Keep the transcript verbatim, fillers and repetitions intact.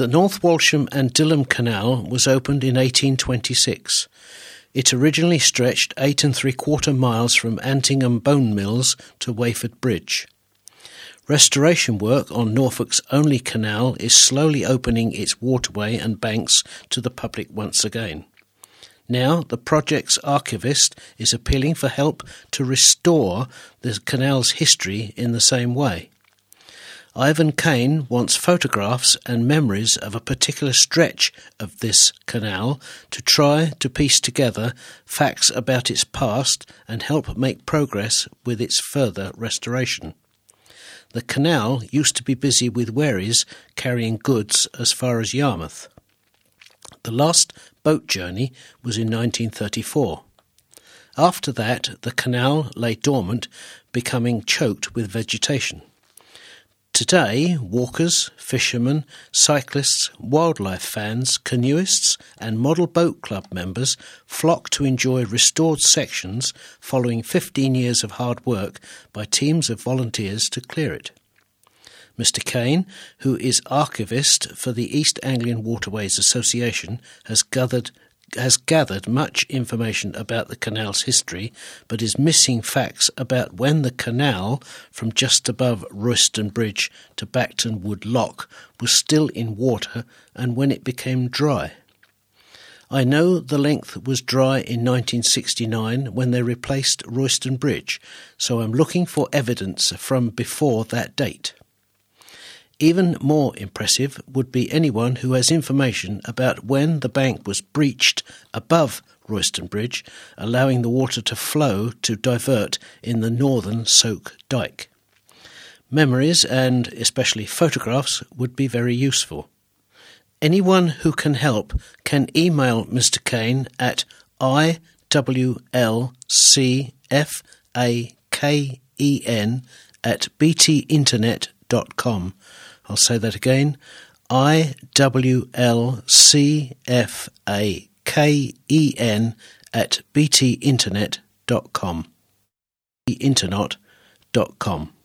The North Walsham and Dilham Canal was opened in eighteen twenty-six. It originally stretched eight and three quarter miles from Antingham Bone Mills to Wayford Bridge. Restoration work on Norfolk's only canal is slowly opening its waterway and banks to the public once again. Now, the project's archivist is appealing for help to restore the canal's history in the same way. Ivan Kane wants photographs and memories of a particular stretch of this canal to try to piece together facts about its past and help make progress with its further restoration. The canal used to be busy with wherries carrying goods as far as Yarmouth. The last boat journey was in nineteen thirty-four. After that, the canal lay dormant, becoming choked with vegetation. Today, walkers, fishermen, cyclists, wildlife fans, canoeists and model boat club members flock to enjoy restored sections following fifteen years of hard work by teams of volunteers to clear it. Mister Kane, who is archivist for the East Anglian Waterways Association, has gathered has gathered much information about the canal's history, but is missing facts about when the canal from just above Royston Bridge to Bacton Wood Lock was still in water and when it became dry. I know the length was dry in nineteen sixty-nine when they replaced Royston Bridge, so I'm looking for evidence from before that date. Even more impressive would be anyone who has information about when the bank was breached above Royston Bridge, allowing the water to flow to divert in the northern Soak Dyke. Memories, and especially photographs, would be very useful. Anyone who can help can email Mister Kane at I W L C F A K E N at b t internet dot com. I'll say that again, I W L C F A K E N at b t internet dot com. internet dot com.